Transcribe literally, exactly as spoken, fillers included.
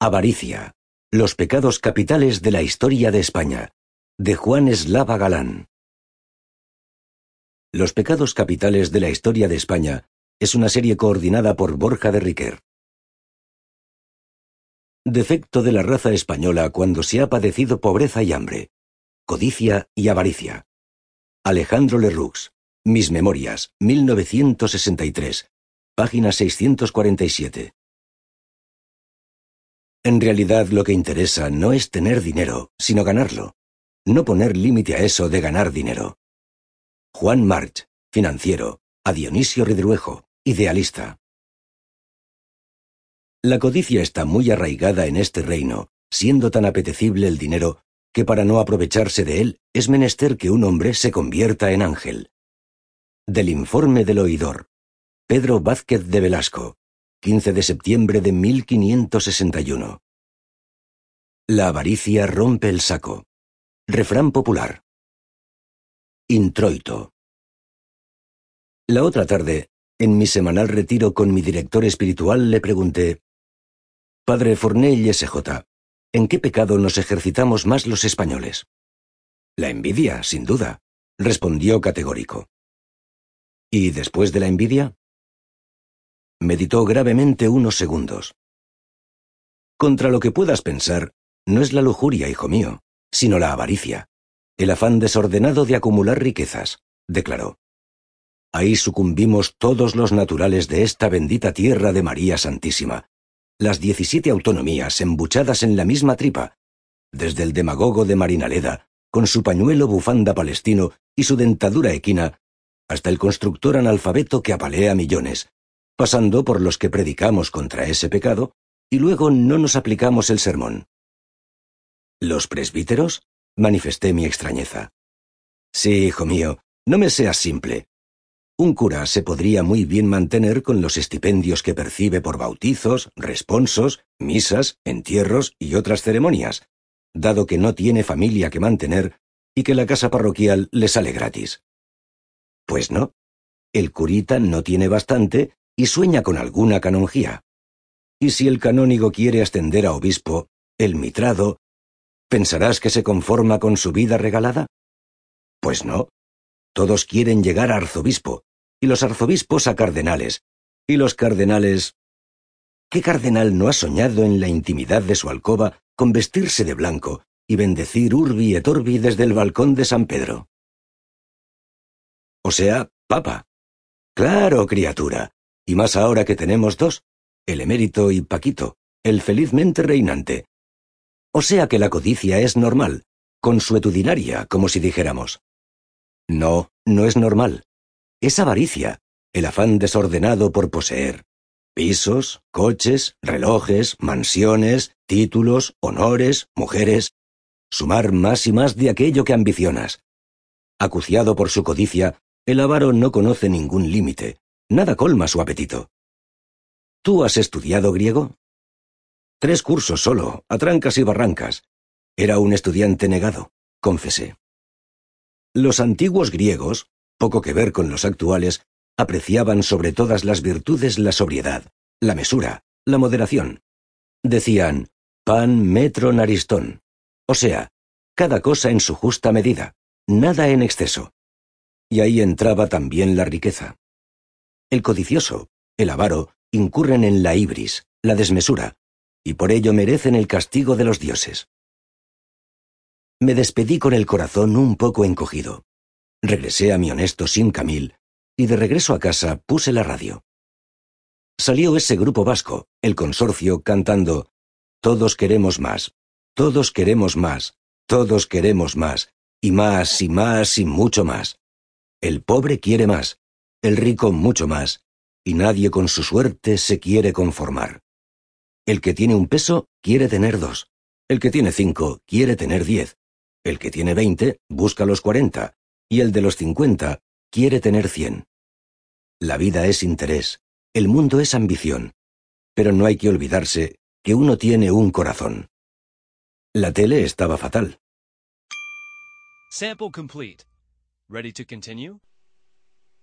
Avaricia. Los pecados capitales de la historia de España, de Juan Eslava Galán. Los pecados capitales de la historia de España es una serie coordinada por Borja de Riquer. Defecto de la raza española cuando se ha padecido pobreza y hambre, codicia y avaricia. Alejandro Lerroux, Mis Memorias, mil novecientos sesenta y tres, página seiscientos cuarenta y siete. En realidad lo que interesa no es tener dinero, sino ganarlo. No poner límite a eso de ganar dinero. Juan March, financiero, a Dionisio Ridruejo, idealista. La codicia está muy arraigada en este reino, siendo tan apetecible el dinero, que para no aprovecharse de él es menester que un hombre se convierta en ángel. Del informe del oidor. Pedro Vázquez de Velasco, quince de septiembre de mil quinientos sesenta y uno. La avaricia rompe el saco. Refrán popular. Introito. La otra tarde, en mi semanal retiro con mi director espiritual, le pregunté: Padre Fornell S J, ¿en qué pecado nos ejercitamos más los españoles? La envidia, sin duda, respondió categórico. ¿Y después de la envidia? Meditó gravemente unos segundos. Contra lo que puedas pensar, no es la lujuria, hijo mío, sino la avaricia, el afán desordenado de acumular riquezas, declaró. Ahí sucumbimos todos los naturales de esta bendita tierra de María Santísima, las diecisiete autonomías embuchadas en la misma tripa, desde el demagogo de Marinaleda, con su pañuelo bufanda palestino y su dentadura equina, hasta el constructor analfabeto que apalea millones, pasando por los que predicamos contra ese pecado y luego no nos aplicamos el sermón. ¿Los presbíteros? Manifesté mi extrañeza. Sí, hijo mío, no me seas simple. Un cura se podría muy bien mantener con los estipendios que percibe por bautizos, responsos, misas, entierros y otras ceremonias, dado que no tiene familia que mantener y que la casa parroquial le sale gratis. Pues no, el curita no tiene bastante y sueña con alguna canonjía. Y si el canónigo quiere ascender a obispo, el mitrado, ¿pensarás que se conforma con su vida regalada? Pues no. Todos quieren llegar a arzobispo, y los arzobispos a cardenales, y los cardenales... ¿Qué cardenal no ha soñado en la intimidad de su alcoba con vestirse de blanco y bendecir urbi et orbi desde el balcón de San Pedro? O sea, papa. Claro, criatura, y más ahora que tenemos dos, el emérito y Paquito, el felizmente reinante. O sea que la codicia es normal, consuetudinaria, como si dijéramos. No, no es normal. Es avaricia, el afán desordenado por poseer. Pisos, coches, relojes, mansiones, títulos, honores, mujeres. Sumar más y más de aquello que ambicionas. Acuciado por su codicia, el avaro no conoce ningún límite, nada colma su apetito. ¿Tú has estudiado griego? Tres cursos solo, a trancas y barrancas. Era un estudiante negado, confesé. Los antiguos griegos, poco que ver con los actuales, apreciaban sobre todas las virtudes la sobriedad, la mesura, la moderación. Decían, pan metron aristón, o sea, cada cosa en su justa medida, nada en exceso. Y ahí entraba también la riqueza. El codicioso, el avaro, incurren en la ibris, la desmesura, y por ello merecen el castigo de los dioses. Me despedí con el corazón un poco encogido. Regresé a mi honesto Sin Camil, y de regreso a casa puse la radio. Salió ese grupo vasco, el consorcio, cantando «Todos queremos más, todos queremos más, todos queremos más, y más y más y mucho más. El pobre quiere más, el rico mucho más, y nadie con su suerte se quiere conformar. El que tiene un peso quiere tener dos, el que tiene cinco quiere tener diez, el que tiene veinte busca los cuarenta, y el de los cincuenta quiere tener cien. La vida es interés, el mundo es ambición, pero no hay que olvidarse que uno tiene un corazón. La tele estaba fatal. Sample complete. Ready to continue?